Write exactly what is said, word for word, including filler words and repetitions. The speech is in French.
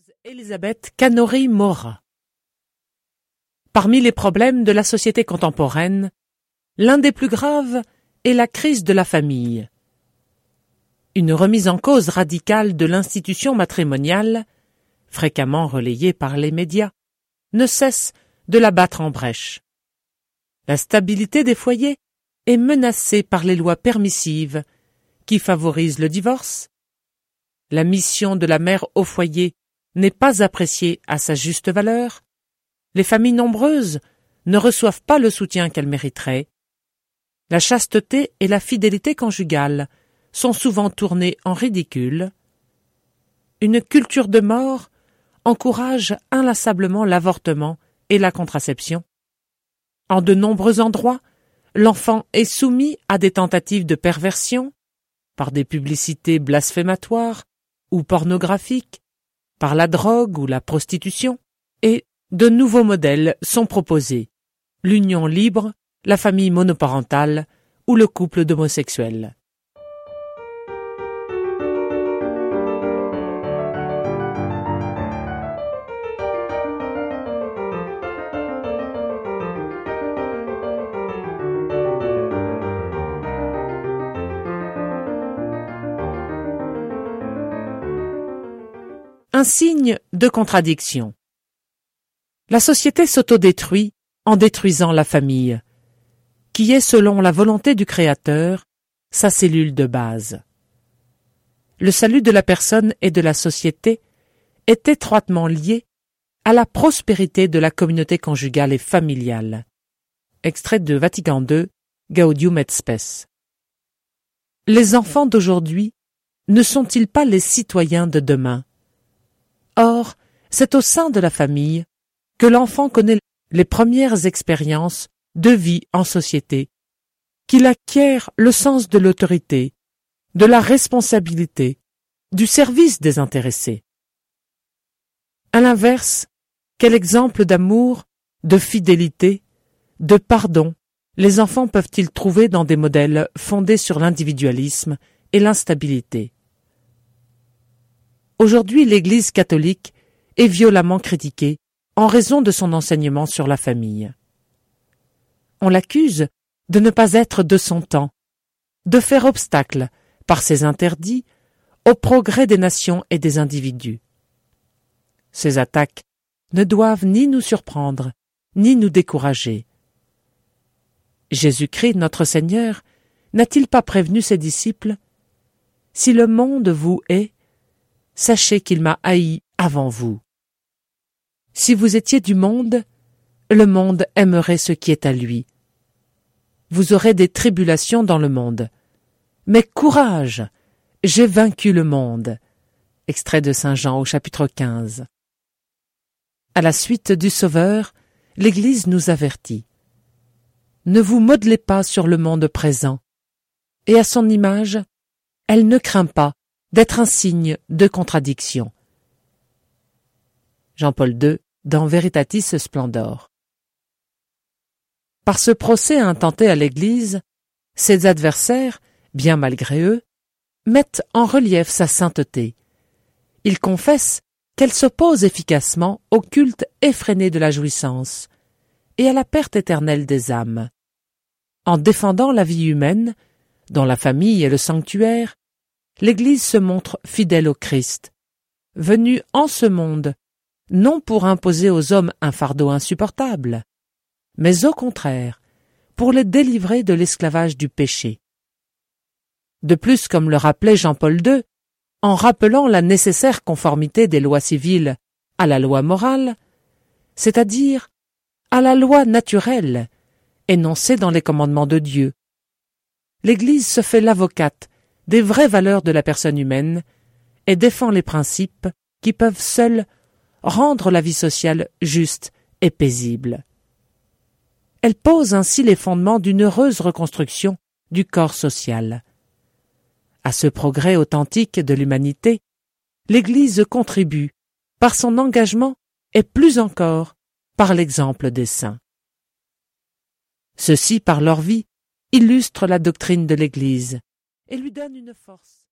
propose Elisabeth Kanori-Mora. Parmi les problèmes de la société contemporaine, l'un des plus graves est la crise de la famille. Une remise en cause radicale de l'institution matrimoniale, fréquemment relayée par les médias, ne cesse de la battre en brèche. La stabilité des foyers est menacée par les lois permissives qui favorisent le divorce. La mission de la mère au foyer n'est pas appréciée à sa juste valeur. Les familles nombreuses ne reçoivent pas le soutien qu'elles mériteraient. La chasteté et la fidélité conjugale sont souvent tournées en ridicule. Une culture de mort encourage inlassablement l'avortement et la contraception. En de nombreux endroits, l'enfant est soumis à des tentatives de perversion, par des publicités blasphématoires ou pornographiques, par la drogue ou la prostitution, et de nouveaux modèles sont proposés, l'union libre, la famille monoparentale ou le couple d'homosexuels. Un signe de contradiction. La société s'autodétruit en détruisant la famille, qui est, selon la volonté du Créateur, sa cellule de base. Le salut de la personne et de la société est étroitement lié à la prospérité de la communauté conjugale et familiale. Extrait de Vatican deux, Gaudium et Spes. Les enfants d'aujourd'hui ne sont-ils pas les citoyens de demain? Or, c'est au sein de la famille que l'enfant connaît les premières expériences de vie en société, qu'il acquiert le sens de l'autorité, de la responsabilité, du service désintéressé. À l'inverse, quel exemple d'amour, de fidélité, de pardon les enfants peuvent-ils trouver dans des modèles fondés sur l'individualisme et l'instabilité? Aujourd'hui, l'Église catholique est violemment critiquée en raison de son enseignement sur la famille. On l'accuse de ne pas être de son temps, de faire obstacle, par ses interdits, au progrès des nations et des individus. Ces attaques ne doivent ni nous surprendre, ni nous décourager. Jésus-Christ, notre Seigneur, n'a-t-il pas prévenu ses disciples ? « Si le monde vous hait, sachez qu'il m'a haï avant vous. Si vous étiez du monde, le monde aimerait ce qui est à lui. Vous aurez des tribulations dans le monde. Mais courage, j'ai vaincu le monde. » Extrait de Saint Jean au chapitre quinze. À la suite du Sauveur, l'Église nous avertit. Ne vous modelez pas sur le monde présent, et à son image, elle ne craint pas d'être un signe de contradiction. Jean-Paul deux, dans Veritatis Splendor. Par ce procès intenté à l'Église, ses adversaires, bien malgré eux, mettent en relief sa sainteté. Ils confessent qu'elle s'oppose efficacement au culte effréné de la jouissance et à la perte éternelle des âmes. En défendant la vie humaine, dont la famille est le sanctuaire, l'Église se montre fidèle au Christ, venu en ce monde, non pour imposer aux hommes un fardeau insupportable, mais au contraire, pour les délivrer de l'esclavage du péché. De plus, comme le rappelait Jean-Paul deux, en rappelant la nécessaire conformité des lois civiles à la loi morale, c'est-à-dire à la loi naturelle, énoncée dans les commandements de Dieu, l'Église se fait l'avocate des vraies valeurs de la personne humaine et défend les principes qui peuvent seuls rendre la vie sociale juste et paisible. Elle pose ainsi les fondements d'une heureuse reconstruction du corps social. À ce progrès authentique de l'humanité, l'Église contribue par son engagement et plus encore par l'exemple des saints. Ceux-ci, par leur vie, illustrent la doctrine de l'Église et lui donnent une force.